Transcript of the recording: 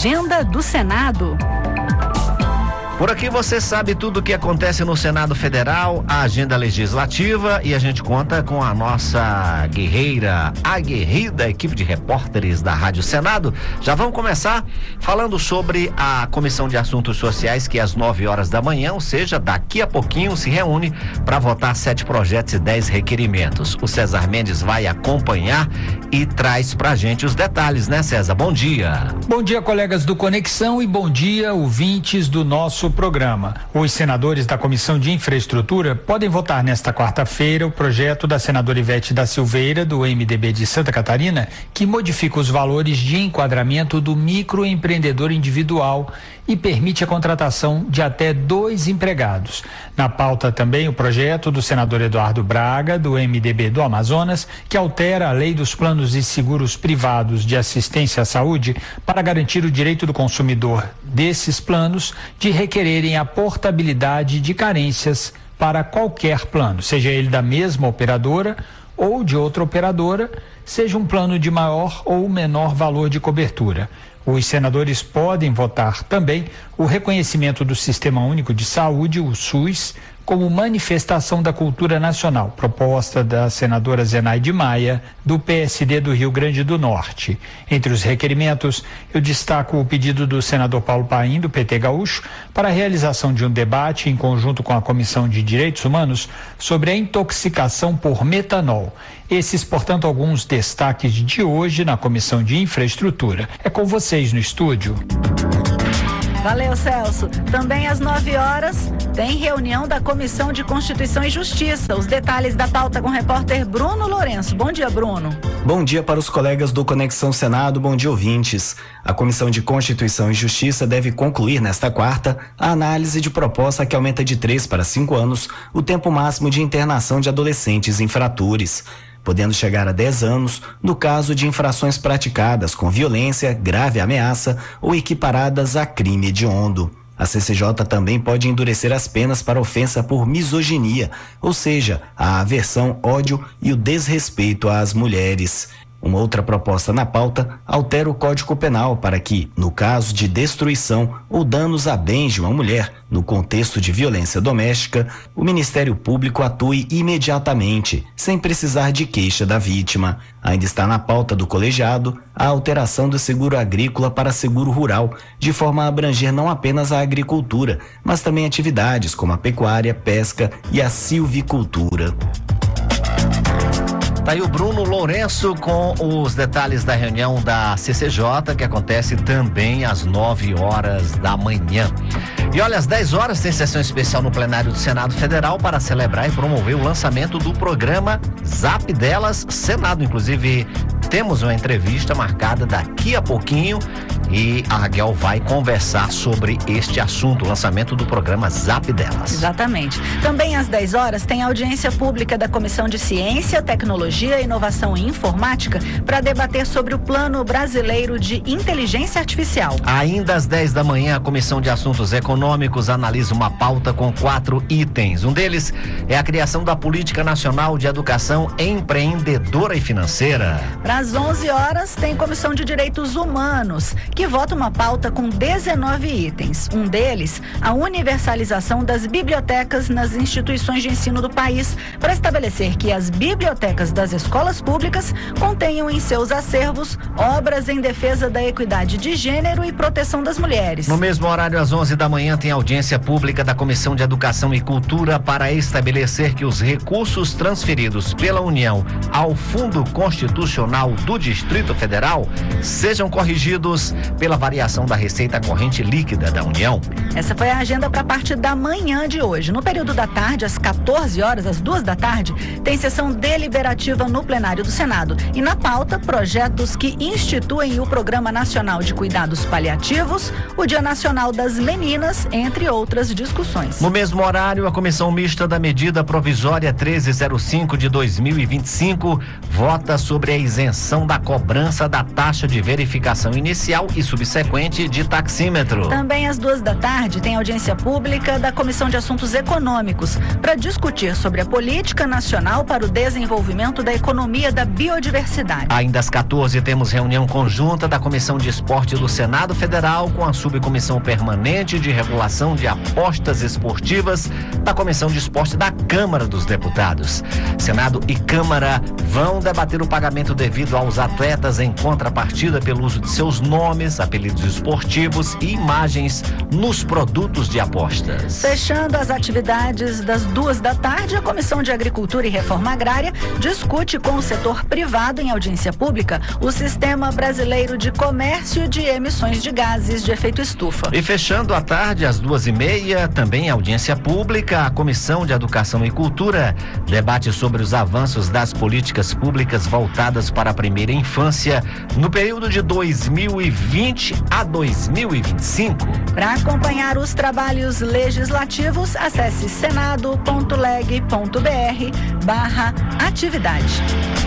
Agenda do Senado. Por aqui você sabe tudo o que acontece no Senado Federal, a agenda legislativa, e a gente conta com a nossa guerreira, aguerrida equipe de repórteres da Rádio Senado. Já vamos começar falando sobre a Comissão de Assuntos Sociais, que às 9 horas da manhã, ou seja, daqui a pouquinho, se reúne para votar 7 projetos e 10 requerimentos. O César Mendes vai acompanhar e traz pra gente os detalhes, né, César? Bom dia. Bom dia, colegas do Conexão, e bom dia, ouvintes do nosso programa. Os senadores da Comissão de Infraestrutura podem votar nesta quarta-feira o projeto da senadora Ivete da Silveira, do MDB de Santa Catarina, que modifica os valores de enquadramento do microempreendedor individual e permite a contratação de até 2 empregados. Na pauta também o projeto do senador Eduardo Braga, do MDB do Amazonas, que altera a lei dos planos de seguros privados de assistência à saúde para garantir o direito do consumidor desses planos de requererem a portabilidade de carências para qualquer plano, seja ele da mesma operadora ou de outra operadora, seja um plano de maior ou menor valor de cobertura. Os senadores podem votar também o reconhecimento do Sistema Único de Saúde, o SUS, como manifestação da cultura nacional, proposta da senadora Zenaide Maia, do PSD do Rio Grande do Norte. Entre os requerimentos, eu destaco o pedido do senador Paulo Paim, do PT Gaúcho, para a realização de um debate em conjunto com a Comissão de Direitos Humanos sobre a intoxicação por metanol. Esses, portanto, alguns destaques de hoje na Comissão de Infraestrutura. É com vocês no estúdio. Valeu, Celso. Também às 9 horas tem reunião da Comissão de Constituição e Justiça. Os detalhes da pauta com o repórter Bruno Lourenço. Bom dia, Bruno. Bom dia para os colegas do Conexão Senado, bom dia, ouvintes. A Comissão de Constituição e Justiça deve concluir nesta quarta a análise de proposta que aumenta de 3 para 5 anos o tempo máximo de internação de adolescentes infratores, podendo chegar a 10 anos no caso de infrações praticadas com violência, grave ameaça ou equiparadas a crime hediondo. A CCJ também pode endurecer as penas para ofensa por misoginia, ou seja, a aversão, ódio e o desrespeito às mulheres. Uma outra proposta na pauta altera o Código Penal para que, no caso de destruição ou danos a bens de uma mulher no contexto de violência doméstica, o Ministério Público atue imediatamente, sem precisar de queixa da vítima. Ainda está na pauta do colegiado a alteração do seguro agrícola para seguro rural, de forma a abranger não apenas a agricultura, mas também atividades como a pecuária, pesca e a silvicultura. Tá aí o Bruno Lourenço com os detalhes da reunião da CCJ, que acontece também às 9 horas da manhã. E olha, às 10 horas tem sessão especial no plenário do Senado Federal para celebrar e promover o lançamento do programa Zap Delas Senado. Inclusive, temos uma entrevista marcada daqui a pouquinho e a Raquel vai conversar sobre este assunto, o lançamento do programa Zap Delas. Exatamente. Também às 10 horas tem audiência pública da Comissão de Ciência, Tecnologia, Inovação e Informática para debater sobre o Plano Brasileiro de Inteligência Artificial. Ainda às 10 da manhã, a Comissão de Assuntos Econômicos analisa uma pauta com 4 itens. Um deles é a criação da Política Nacional de Educação Empreendedora e Financeira. Para as 11 horas tem Comissão de Direitos Humanos, que vota uma pauta com 19 itens. Um deles, a universalização das bibliotecas nas instituições de ensino do país, para estabelecer que as bibliotecas das escolas públicas contenham em seus acervos obras em defesa da equidade de gênero e proteção das mulheres. No mesmo horário, às 11 da manhã, tem audiência pública da Comissão de Educação e Cultura para estabelecer que os recursos transferidos pela União ao Fundo Constitucional do Distrito Federal sejam corrigidos pela variação da receita corrente líquida da União. Essa foi a agenda para a parte da manhã de hoje. No período da tarde, às 14 horas, às 2 da tarde, tem sessão deliberativa no plenário do Senado. E na pauta, projetos que instituem o Programa Nacional de Cuidados Paliativos, o Dia Nacional das Meninas, entre outras discussões. No mesmo horário, a Comissão Mista da Medida Provisória 1305 de 2025 vota sobre a isenção da cobrança da taxa de verificação inicial e subsequente de taxímetro. Também às 14h tem audiência pública da Comissão de Assuntos Econômicos para discutir sobre a política nacional para o desenvolvimento da economia da biodiversidade. Ainda às 14h temos reunião conjunta da Comissão de Esporte do Senado Federal com a Subcomissão Permanente de Regulação de Apostas Esportivas da Comissão de Esporte da Câmara dos Deputados. Senado e Câmara vão debater o pagamento devido aos atletas em contrapartida pelo uso de seus nomes, apelidos esportivos e imagens nos produtos de apostas. Fechando as atividades das 14h, a Comissão de Agricultura e Reforma Agrária discute com o setor privado em audiência pública o Sistema Brasileiro de Comércio de Emissões de Gases de Efeito Estufa. E fechando a tarde, às 14h30, também audiência pública, a Comissão de Educação e Cultura debate sobre os avanços das políticas públicas voltadas para a primeira infância no período de 2020 a 2025. Para acompanhar os trabalhos legislativos, acesse senado.leg.br/atividade.